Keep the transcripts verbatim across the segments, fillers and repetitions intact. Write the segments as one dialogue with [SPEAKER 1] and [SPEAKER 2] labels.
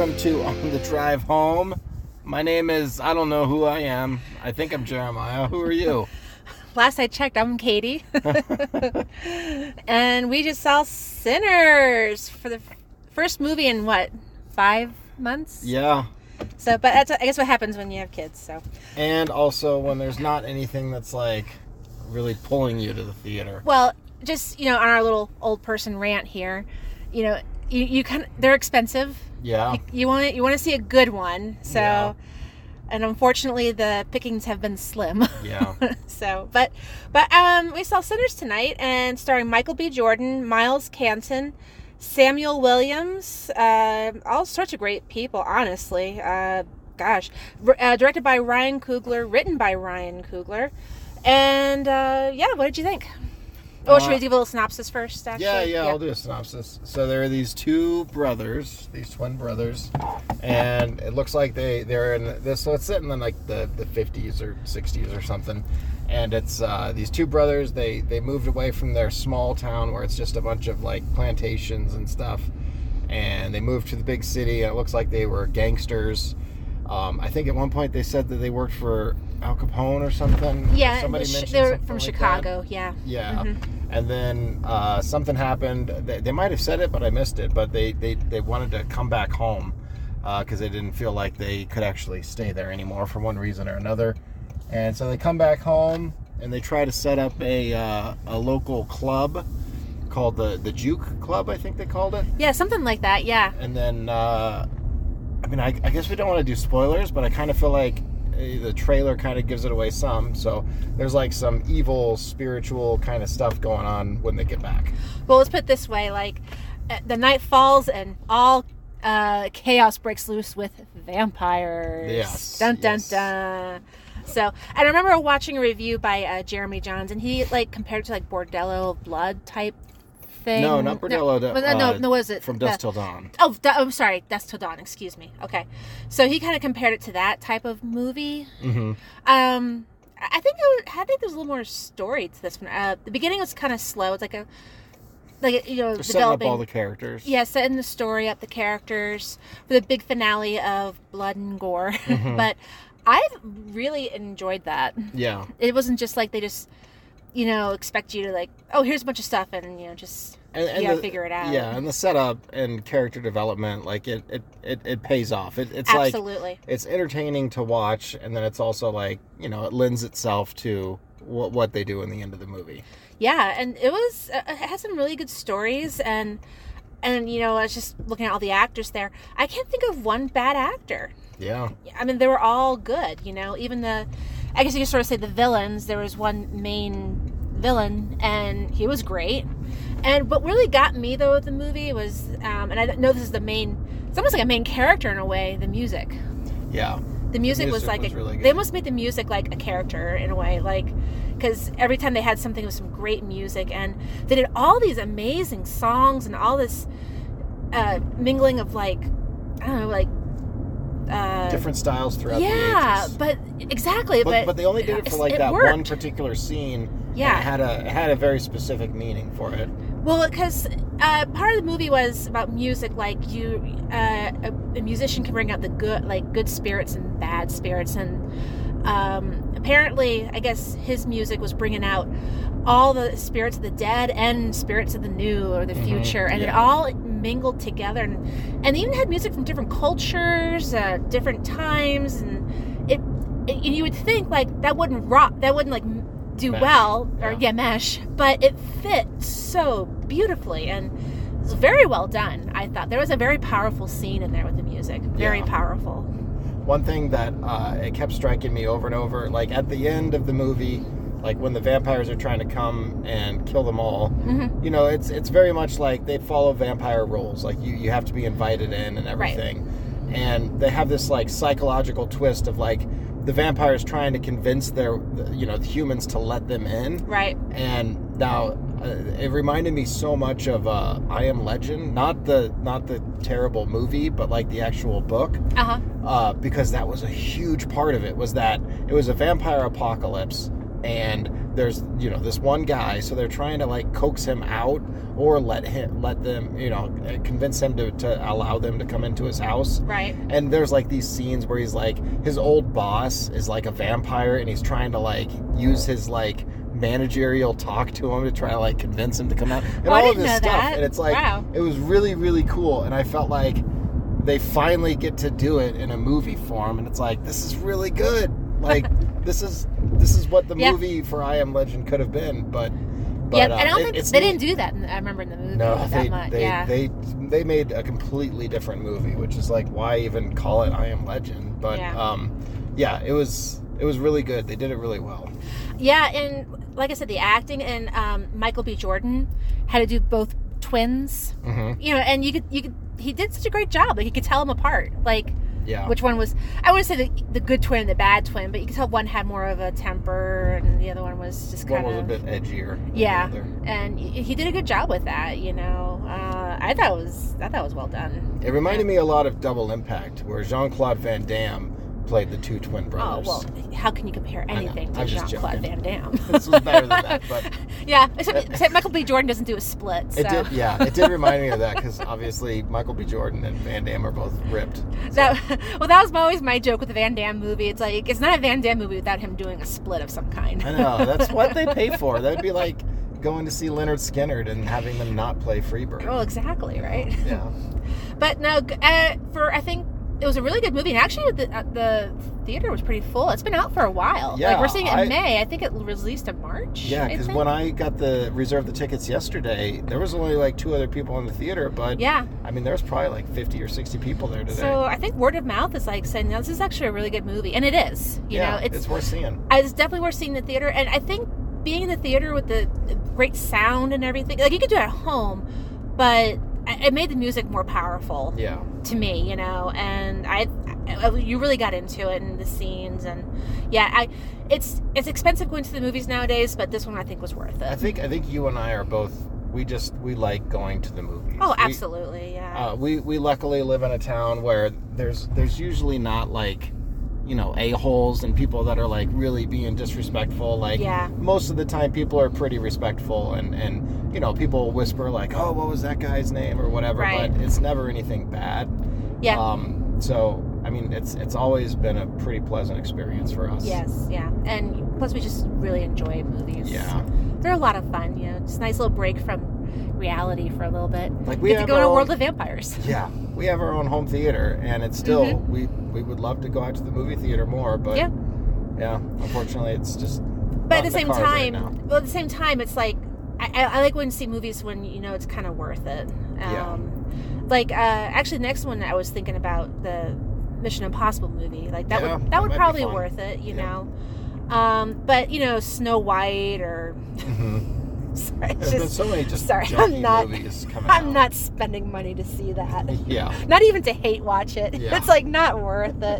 [SPEAKER 1] welcome to On the Drive Home. My name is, I don't know who I am. I think I'm Jeremiah. Who are you?
[SPEAKER 2] Last I checked, I'm Katie. And we just saw Sinners for the first movie in, what, five months?
[SPEAKER 1] Yeah.
[SPEAKER 2] So, but that's, I guess, what happens when you have kids, so.
[SPEAKER 1] And also when there's not anything that's, like, really pulling you to the theater.
[SPEAKER 2] Well, just, you know, on our little old person rant here, you know, you, you kind of, they're expensive.
[SPEAKER 1] Yeah.
[SPEAKER 2] You, you want you want to see a good one, so.
[SPEAKER 1] Yeah.
[SPEAKER 2] And unfortunately, the pickings have been slim.
[SPEAKER 1] Yeah.
[SPEAKER 2] so, but, but um, we saw Sinners tonight, and starring Michael B. Jordan, Miles Canton, Samuel Williams, uh, all sorts of great people. Honestly, uh, gosh, uh, directed by Ryan Coogler, written by Ryan Coogler, and uh, yeah, what did you think? Oh, should we do a little synopsis first? Actually?
[SPEAKER 1] Yeah, yeah, I'll do a synopsis. So there are these two brothers, these twin brothers, and it looks like they, they're in this, so it's set in like the, the fifties or sixties or something, and it's uh, these two brothers, they, they moved away from their small town where it's just a bunch of like plantations and stuff, and they moved to the big city, and it looks like they were gangsters. Um, I think at one point they said that they worked for Al Capone or something.
[SPEAKER 2] Yeah,
[SPEAKER 1] somebody
[SPEAKER 2] sh-
[SPEAKER 1] mentioned
[SPEAKER 2] they're
[SPEAKER 1] something
[SPEAKER 2] from
[SPEAKER 1] like
[SPEAKER 2] Chicago.
[SPEAKER 1] that.
[SPEAKER 2] Yeah.
[SPEAKER 1] Yeah,
[SPEAKER 2] Mm-hmm.
[SPEAKER 1] and then uh, something happened. They, they might have said it, but I missed it. But they, they, they wanted to come back home because uh, they didn't feel like they could actually stay there anymore for one reason or another. And so they come back home and they try to set up a uh, a local club called the the Juke Club, I think they called it.
[SPEAKER 2] Yeah, something like that. Yeah.
[SPEAKER 1] And then. Uh, I mean, I, I guess we don't want to do spoilers, but I kind of feel like the trailer kind of gives it away some. So there's like some evil, spiritual kind of stuff going on when they get back.
[SPEAKER 2] Well, let's put it this way: like the night falls and all uh, chaos breaks loose with vampires.
[SPEAKER 1] Yes.
[SPEAKER 2] Dun dun
[SPEAKER 1] yes.
[SPEAKER 2] dun. So, and I remember watching a review by uh, Jeremy Johns, and he like compared it to like Bordello of Blood type. Thing.
[SPEAKER 1] No, not Bordello.
[SPEAKER 2] No,
[SPEAKER 1] uh,
[SPEAKER 2] no, no, no, what is it?
[SPEAKER 1] From Dusk
[SPEAKER 2] uh,
[SPEAKER 1] Till Dawn.
[SPEAKER 2] Oh, da- I'm sorry, Dusk Till Dawn. Excuse me. Okay, so he kind of compared it to that type of movie.
[SPEAKER 1] Mm-hmm.
[SPEAKER 2] Um, I think it was, I think there's a little more story to this one. Uh, the beginning was kind of slow. It's like a, like you know,
[SPEAKER 1] They're setting up
[SPEAKER 2] developing
[SPEAKER 1] all the characters.
[SPEAKER 2] Yeah, setting the story up, the characters for the big finale of blood and gore.
[SPEAKER 1] Mm-hmm.
[SPEAKER 2] But I really enjoyed that.
[SPEAKER 1] Yeah.
[SPEAKER 2] It wasn't just like they just. You know, expect you to like, oh, here's a bunch of stuff, and you know, just
[SPEAKER 1] And, and
[SPEAKER 2] you gotta
[SPEAKER 1] the,
[SPEAKER 2] figure it out.
[SPEAKER 1] Yeah, and the setup and character development, like it, it, it, it pays off. It, it's
[SPEAKER 2] Absolutely.
[SPEAKER 1] like it's entertaining to watch, and then it's also like you know it lends itself to what what they do in the end of the movie.
[SPEAKER 2] Yeah, and it was uh, it has some really good stories, and and you know, I was just looking at all the actors there. I can't think of one bad actor.
[SPEAKER 1] Yeah.
[SPEAKER 2] I mean, they were all good. You know, even the, I guess you could sort of say the villains. There was one main villain, and he was great. And what really got me though with the movie was, um, and I know this is the main, it's almost like a main character in a way. The music.
[SPEAKER 1] Yeah.
[SPEAKER 2] The music,
[SPEAKER 1] the music
[SPEAKER 2] was like
[SPEAKER 1] was
[SPEAKER 2] a,
[SPEAKER 1] really good.
[SPEAKER 2] They almost made the music like a character in a way, like because every time they had something with some great music, and they did all these amazing songs and all this uh, mingling of like, I don't know, like. Uh,
[SPEAKER 1] different styles throughout
[SPEAKER 2] yeah,
[SPEAKER 1] the ages.
[SPEAKER 2] but exactly,
[SPEAKER 1] but,
[SPEAKER 2] but
[SPEAKER 1] but they only did it for like
[SPEAKER 2] it
[SPEAKER 1] that
[SPEAKER 2] worked.
[SPEAKER 1] one particular scene.
[SPEAKER 2] Yeah,
[SPEAKER 1] and it had a it had a very specific meaning for it.
[SPEAKER 2] Well, because uh, part of the movie was about music, like you, uh, a, a musician can bring out the good, like good spirits and bad spirits, and um, apparently, I guess his music was bringing out all the spirits of the dead and spirits of the new or the future, mm-hmm. and yeah. it all mingled together, and and they even had music from different cultures, uh, different times, and it, it. You would think like that wouldn't rock, that wouldn't like do
[SPEAKER 1] mesh.
[SPEAKER 2] well, or
[SPEAKER 1] yeah.
[SPEAKER 2] yeah, mesh, but it fit so beautifully, and it was very well done. I thought there was a very powerful scene in there with the music, very
[SPEAKER 1] yeah.
[SPEAKER 2] powerful.
[SPEAKER 1] One thing that uh, it kept striking me over and over, like at the end of the movie. Like when the vampires are trying to come and kill them all, mm-hmm. you know, it's it's very much like they follow vampire rules. Like you, you have to be invited in and everything. Right. And they have this like psychological twist of like the vampires trying to convince their, you know, the humans to let them in.
[SPEAKER 2] Right.
[SPEAKER 1] And now uh, it reminded me so much of uh, I Am Legend, not the not the terrible movie, but like the actual book.
[SPEAKER 2] Uh-huh.
[SPEAKER 1] Uh, because that was a huge part of it. Was that it was a vampire apocalypse. And there's you know this one guy, so they're trying to like coax him out or let him let them you know convince him to, to allow them to come into his house.
[SPEAKER 2] Right.
[SPEAKER 1] And there's like these scenes where he's like his old boss is like a vampire, and he's trying to like use his like managerial talk to him to try to like convince him to come out and
[SPEAKER 2] oh, I
[SPEAKER 1] all of
[SPEAKER 2] didn't
[SPEAKER 1] this
[SPEAKER 2] know
[SPEAKER 1] stuff.
[SPEAKER 2] That.
[SPEAKER 1] And it's like
[SPEAKER 2] wow.
[SPEAKER 1] it was really really cool, and I felt like they finally get to do it in a movie form, and it's like this is really good. Like this is this is what the
[SPEAKER 2] yeah.
[SPEAKER 1] movie for I Am Legend could have been, but. But,
[SPEAKER 2] yeah,
[SPEAKER 1] uh,
[SPEAKER 2] and I don't
[SPEAKER 1] it,
[SPEAKER 2] think
[SPEAKER 1] it's
[SPEAKER 2] they
[SPEAKER 1] neat.
[SPEAKER 2] didn't do that. In, I remember in the movie
[SPEAKER 1] No,
[SPEAKER 2] that
[SPEAKER 1] they,
[SPEAKER 2] much.
[SPEAKER 1] they,
[SPEAKER 2] yeah.
[SPEAKER 1] they they made a completely different movie, which is like why even call it I Am Legend? But
[SPEAKER 2] yeah.
[SPEAKER 1] um, yeah, it was it was really good. They did it really well.
[SPEAKER 2] Yeah, and like I said, the acting and um, Michael B. Jordan had to do both twins.
[SPEAKER 1] Mm-hmm.
[SPEAKER 2] You know, and you could you could he did such a great job. Like you could tell them apart. Like.
[SPEAKER 1] Yeah.
[SPEAKER 2] Which one was, I wouldn't say the, the good twin and the bad twin, but you could tell one had more of a temper and the other one was just kind
[SPEAKER 1] One
[SPEAKER 2] of.
[SPEAKER 1] was a bit edgier. than
[SPEAKER 2] Yeah.
[SPEAKER 1] the other.
[SPEAKER 2] And he did a good job with that, you know. Uh, I thought it was, I thought it was well done.
[SPEAKER 1] It reminded me a lot of Double Impact, where Jean-Claude Van Damme played the two twin
[SPEAKER 2] Oh,
[SPEAKER 1] brothers.
[SPEAKER 2] well, how can you compare anything to
[SPEAKER 1] I'm just
[SPEAKER 2] Jean-Claude
[SPEAKER 1] joking.
[SPEAKER 2] Van Damme?
[SPEAKER 1] This was better than that, but
[SPEAKER 2] yeah, except, except Michael B. Jordan doesn't do a split, so.
[SPEAKER 1] it did. Yeah, it did remind me of that because obviously Michael B. Jordan and Van Damme are both ripped. So.
[SPEAKER 2] That, well, that was always my joke with the Van Damme movie. It's like, it's not a Van Damme movie without him doing a split of some kind.
[SPEAKER 1] I know. That's what they pay for. That'd be like going to see Leonard Skinner and having them not play Freebird.
[SPEAKER 2] Oh, exactly, right?
[SPEAKER 1] Yeah.
[SPEAKER 2] But no, uh, for, I think, it was a really good movie. And actually, the, uh, the theater was pretty full. It's been out for a while.
[SPEAKER 1] Yeah,
[SPEAKER 2] like, we're seeing it in
[SPEAKER 1] I-
[SPEAKER 2] May. I think it released in March.
[SPEAKER 1] Yeah, because when I got the reserved the tickets yesterday, there was only like two other people in the theater, but
[SPEAKER 2] Yeah.
[SPEAKER 1] I mean, there's probably like fifty or sixty people there today.
[SPEAKER 2] So I think word of mouth is like saying, no, this is actually a really good movie. And it is. You
[SPEAKER 1] yeah,
[SPEAKER 2] know,
[SPEAKER 1] it's,
[SPEAKER 2] it's,
[SPEAKER 1] worth seeing.
[SPEAKER 2] it's definitely worth seeing in the theater. And I think being in the theater with the great sound and everything, like you could do it at home, but it made the music more powerful.
[SPEAKER 1] Yeah.
[SPEAKER 2] To me, you know, and I, I, you really got into it and the scenes, and yeah, I, it's it's expensive going to the movies nowadays, but this one I think was worth it.
[SPEAKER 1] I think I think you and I are both. We just we like going to the movies.
[SPEAKER 2] Oh,
[SPEAKER 1] We-
[SPEAKER 2] absolutely, yeah.
[SPEAKER 1] Uh, we we luckily live in a town where there's there's usually not like, you know, a-holes and people that are like really being disrespectful. Like
[SPEAKER 2] Yeah.
[SPEAKER 1] most of the time people are pretty respectful, and and you know, people whisper like, oh, what was that guy's name or whatever,
[SPEAKER 2] Right.
[SPEAKER 1] but it's never anything bad.
[SPEAKER 2] yeah.
[SPEAKER 1] Um, so I mean, it's it's always been a pretty pleasant experience for us.
[SPEAKER 2] Yes, yeah, and plus we just really enjoy movies.
[SPEAKER 1] Yeah.
[SPEAKER 2] They're a lot of fun. You know, just a nice little break from reality for a little bit.
[SPEAKER 1] Like we
[SPEAKER 2] Get to
[SPEAKER 1] have
[SPEAKER 2] go
[SPEAKER 1] our
[SPEAKER 2] to a
[SPEAKER 1] own-
[SPEAKER 2] world of vampires.
[SPEAKER 1] Yeah, we have our own home theater, and it's still
[SPEAKER 2] Mhm.
[SPEAKER 1] we we would love to go out to the movie theater more, but
[SPEAKER 2] Yeah.
[SPEAKER 1] yeah, unfortunately, it's just.
[SPEAKER 2] But
[SPEAKER 1] not
[SPEAKER 2] at the
[SPEAKER 1] in
[SPEAKER 2] same
[SPEAKER 1] cards right
[SPEAKER 2] time,
[SPEAKER 1] now.
[SPEAKER 2] well, at the same time, it's like I, I I like going to see movies when you know it's kind of worth it. Um,
[SPEAKER 1] Yeah.
[SPEAKER 2] Like uh, actually, the next one I was thinking about the Mission Impossible movie. Like that
[SPEAKER 1] Yeah,
[SPEAKER 2] would that,
[SPEAKER 1] that
[SPEAKER 2] would
[SPEAKER 1] might be
[SPEAKER 2] probably
[SPEAKER 1] fun.
[SPEAKER 2] worth it. You
[SPEAKER 1] Yeah.
[SPEAKER 2] know. Um, but you know, Snow White or
[SPEAKER 1] Mhm.
[SPEAKER 2] sorry, it's
[SPEAKER 1] There's been
[SPEAKER 2] just,
[SPEAKER 1] so many just
[SPEAKER 2] sorry,
[SPEAKER 1] junky
[SPEAKER 2] I'm not-
[SPEAKER 1] movies coming
[SPEAKER 2] I'm
[SPEAKER 1] out.
[SPEAKER 2] not spending money to see that.
[SPEAKER 1] Yeah.
[SPEAKER 2] Not even to hate watch it.
[SPEAKER 1] Yeah.
[SPEAKER 2] It's like not worth it.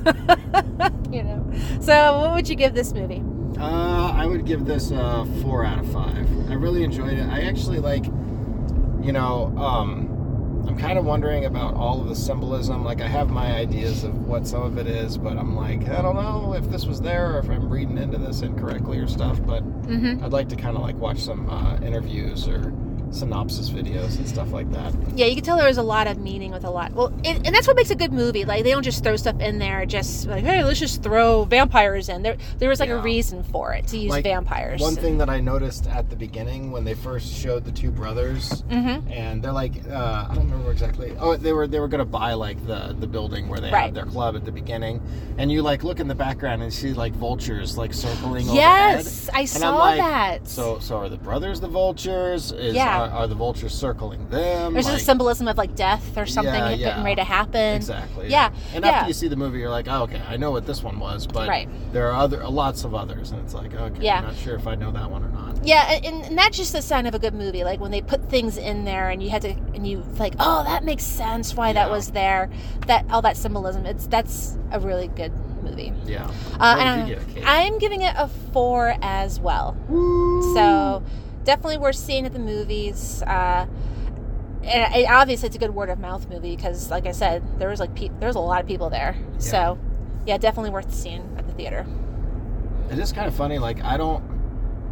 [SPEAKER 2] You know. So, what would you give this movie?
[SPEAKER 1] Uh, I would give this a four out of five. I really enjoyed it. I actually like, you know, um, I'm kind of wondering about all of the symbolism. Like, I have my ideas of what some of it is, but I'm like, I don't know if this was there or if I'm reading into this incorrectly or stuff. But
[SPEAKER 2] Mm-hmm.
[SPEAKER 1] I'd like to kind of like watch some uh, interviews or synopsis videos and stuff like that.
[SPEAKER 2] Yeah, you can tell there was a lot of meaning with a lot. Well, and, and that's what makes a good movie. Like they don't just throw stuff in there, just like, hey, let's just throw vampires in. There, there was like
[SPEAKER 1] Yeah.
[SPEAKER 2] a reason for it to use
[SPEAKER 1] Like,
[SPEAKER 2] vampires.
[SPEAKER 1] One thing that I noticed at the beginning when they first showed the two brothers,
[SPEAKER 2] Mm-hmm.
[SPEAKER 1] and they're like, uh, I don't remember exactly. Oh, they were they were gonna buy like the the building where they
[SPEAKER 2] Right.
[SPEAKER 1] had their club at the beginning, and you like look in the background and see like vultures like circling
[SPEAKER 2] Yes, I
[SPEAKER 1] overhead.
[SPEAKER 2] saw
[SPEAKER 1] I'm like,
[SPEAKER 2] that.
[SPEAKER 1] So so are the brothers the vultures? Is
[SPEAKER 2] Yeah.
[SPEAKER 1] are, are the vultures circling them?
[SPEAKER 2] There's
[SPEAKER 1] like,
[SPEAKER 2] just a symbolism of like death or something
[SPEAKER 1] Yeah,
[SPEAKER 2] getting
[SPEAKER 1] yeah.
[SPEAKER 2] ready to happen.
[SPEAKER 1] Exactly.
[SPEAKER 2] Yeah,
[SPEAKER 1] And
[SPEAKER 2] yeah.
[SPEAKER 1] after you see the movie, you're like, oh, okay, I know what this one was, but
[SPEAKER 2] Right.
[SPEAKER 1] there are other lots of others, and it's like, okay,
[SPEAKER 2] Yeah.
[SPEAKER 1] I'm not sure if I know that one or not.
[SPEAKER 2] Yeah, and, and that's just a sign of a good movie. Like when they put things in there, and you had to, and you like, oh, that makes sense why that
[SPEAKER 1] Yeah.
[SPEAKER 2] was there. That all that symbolism. It's that's a really good movie.
[SPEAKER 1] Yeah.
[SPEAKER 2] Uh,
[SPEAKER 1] What
[SPEAKER 2] and
[SPEAKER 1] did you give it, Kate?
[SPEAKER 2] I'm giving it a four as well. So definitely worth seeing at the movies. Uh, and it, obviously, it's a good word of mouth movie because, like I said, there was like pe- there was a lot of people there. So yeah, definitely worth seeing at the theater.
[SPEAKER 1] It is kind of funny. Like I don't,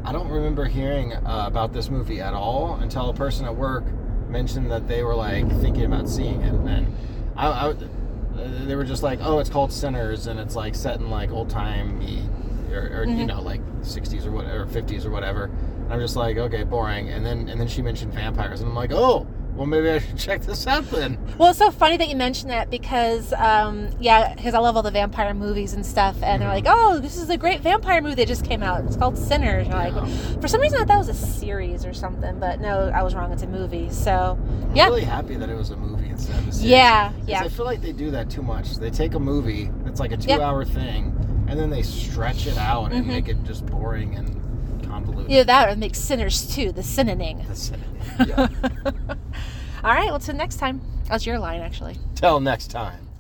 [SPEAKER 1] I don't remember hearing uh, about this movie at all until a person at work mentioned that they were like thinking about seeing it, and I, I they were just like, oh, it's called Sinners, and it's like set in like old time or, or
[SPEAKER 2] Mm-hmm.
[SPEAKER 1] you know, like sixties or whatever, fifties or whatever. And I'm just like, okay, boring. And then and then she mentioned vampires, and I'm like, oh, well, maybe I should check this out then.
[SPEAKER 2] Well, it's so funny that you mentioned that because, um, yeah, because I love all the vampire movies and stuff, and they're like, oh, this is a great vampire movie that just came out. It's called Sinners. And I'm
[SPEAKER 1] Yeah.
[SPEAKER 2] like, for some reason I thought it was a series or something, but no, I was wrong. It's a movie. So,
[SPEAKER 1] I'm
[SPEAKER 2] yeah.
[SPEAKER 1] really happy that it was a movie instead of a series.
[SPEAKER 2] Yeah,
[SPEAKER 1] 'Cause
[SPEAKER 2] yeah.
[SPEAKER 1] I feel like they do that too much. They take a movie that's like a
[SPEAKER 2] Yeah.
[SPEAKER 1] two-hour thing, and then they stretch it out and
[SPEAKER 2] Mhm.
[SPEAKER 1] make it just boring and convoluted.
[SPEAKER 2] Either that or make Sinners too, the sinning.
[SPEAKER 1] That's it. Yeah.
[SPEAKER 2] All right, well, till next time. That's your line, actually.
[SPEAKER 1] Till next time.